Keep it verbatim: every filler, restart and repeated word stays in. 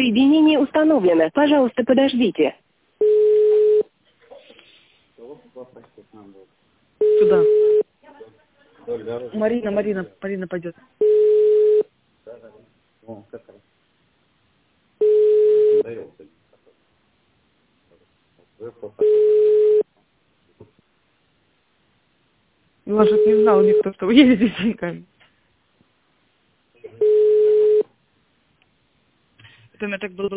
Соединение установлено. Пожалуйста, подождите. Сюда. Марина, Марина, Марина пойдет. Ну, он же не знал никто, что вы едете с деньгами. Это у меня так было.